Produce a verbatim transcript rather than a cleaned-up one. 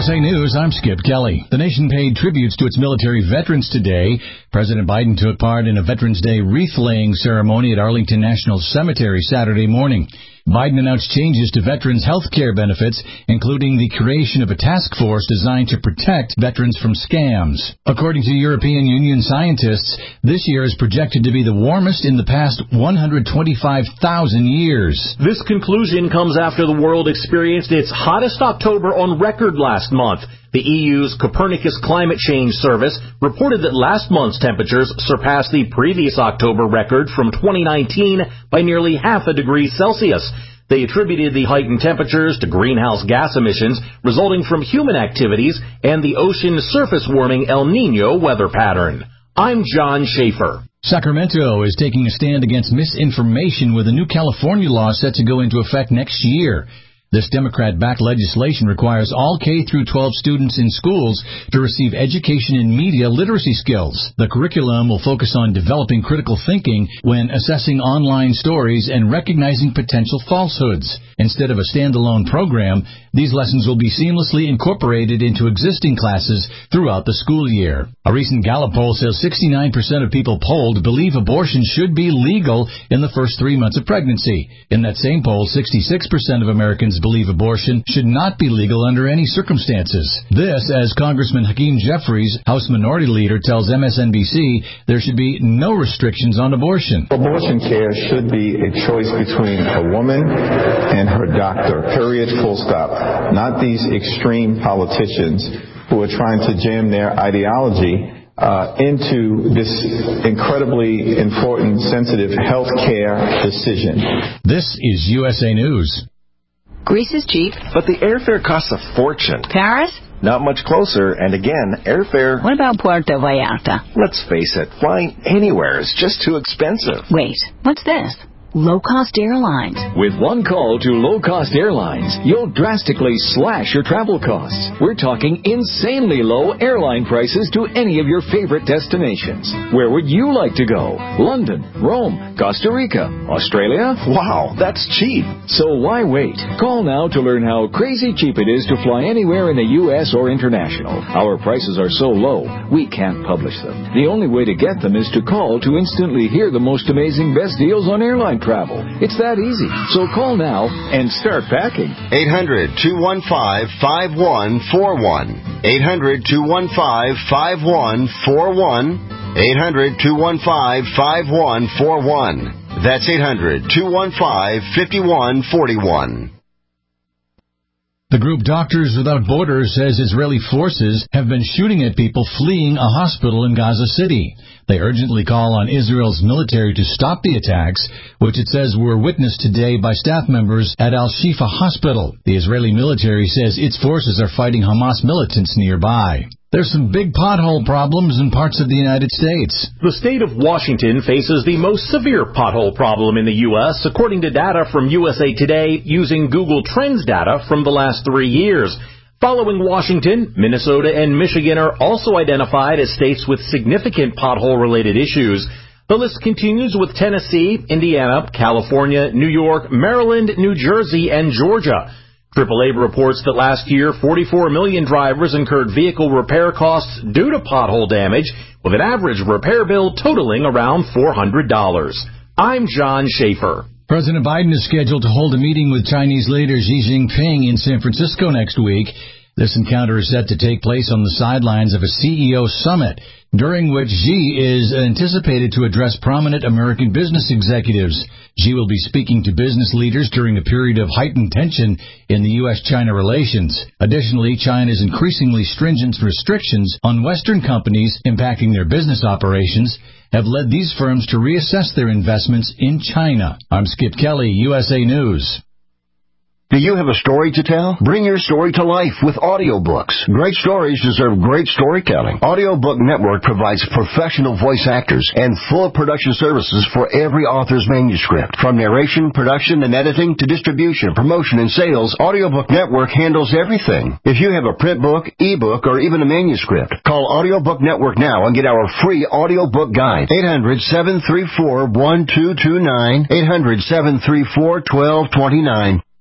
S A News, I'm Skip Kelly. The nation paid tributes to its military veterans today. President Biden took part in a Veterans Day wreath-laying ceremony at Arlington National Cemetery Saturday morning. Biden announced changes to veterans' health care benefits, including the creation of a task force designed to protect veterans from scams. According to European Union scientists, this year is projected to be the warmest in the past one hundred twenty-five thousand years. This conclusion comes after the world experienced its hottest October on record last month. The E U's Copernicus Climate Change Service reported that last month's temperatures surpassed the previous October record from twenty nineteen by nearly half a degree Celsius. They attributed the heightened temperatures to greenhouse gas emissions resulting from human activities and the ocean surface warming El Nino weather pattern. I'm John Schaefer. Sacramento is taking a stand against misinformation with a new California law set to go into effect next year. This Democrat-backed legislation requires all K through twelve students in schools to receive education in media literacy skills. The curriculum will focus on developing critical thinking when assessing online stories and recognizing potential falsehoods. Instead of a standalone program, these lessons will be seamlessly incorporated into existing classes throughout the school year. A recent Gallup poll says sixty-nine percent of people polled believe abortion should be legal in the first three months of pregnancy. In that same poll, sixty-six percent of Americans believe abortion should not be legal under any circumstances. This, as Congressman Hakeem Jeffries, House Minority Leader, tells M S N B C there should be no restrictions on abortion. Abortion care should be a choice between a woman and her doctor, period, full stop. Not these extreme politicians who are trying to jam their ideology Uh, into this incredibly important, sensitive health care decision. This is U S A News. Greece is cheap. But the airfare costs a fortune. Paris? Not much closer, and again, airfare... What about Puerto Vallarta? Let's face it, flying anywhere is just too expensive. Wait, what's this? Low-cost airlines. With one call to low-cost airlines, you'll drastically slash your travel costs. We're talking insanely low airline prices to any of your favorite destinations. Where would you like to go? London, Rome, Costa Rica, Australia? Wow, that's cheap. So why wait? Call now to learn how crazy cheap it is to fly anywhere in the U S or international. Our prices are so low, we can't publish them. The only way to get them is to call to instantly hear the most amazing best deals on airline travel. It's that easy. So call now and start packing. eight hundred, two one five, five one four one. eight hundred, two one five, five one four one. eight hundred, two one five, five one four one. That's eight hundred, two one five, five one four one. The group Doctors Without Borders says Israeli forces have been shooting at people fleeing a hospital in Gaza City. They urgently call on Israel's military to stop the attacks, which it says were witnessed today by staff members at Al-Shifa Hospital. The Israeli military says its forces are fighting Hamas militants nearby. There's some big pothole problems in parts of the United States. The state of Washington faces the most severe pothole problem in the U S, according to data from U S A Today using Google Trends data from the last three years. Following Washington, Minnesota and Michigan are also identified as states with significant pothole-related issues. The list continues with Tennessee, Indiana, California, New York, Maryland, New Jersey, and Georgia. triple A reports that last year, forty-four million drivers incurred vehicle repair costs due to pothole damage, with an average repair bill totaling around four hundred dollars. I'm John Schaefer. President Biden is scheduled to hold a meeting with Chinese leader Xi Jinping in San Francisco next week. This encounter is set to take place on the sidelines of a C E O summit, during which Xi is anticipated to address prominent American business executives. Xi will be speaking to business leaders during a period of heightened tension in the U S China relations. Additionally, China's increasingly stringent restrictions on Western companies impacting their business operations have led these firms to reassess their investments in China. I'm Skip Kelly, U S A News. Do you have a story to tell? Bring your story to life with audiobooks. Great stories deserve great storytelling. Audiobook Network provides professional voice actors and full production services for every author's manuscript. From narration, production, and editing to distribution, promotion, and sales, Audiobook Network handles everything. If you have a print book, ebook, or even a manuscript, call Audiobook Network now and get our free audiobook guide. eight hundred, seven three four, one two two nine. eight hundred, seven three four, one two two nine.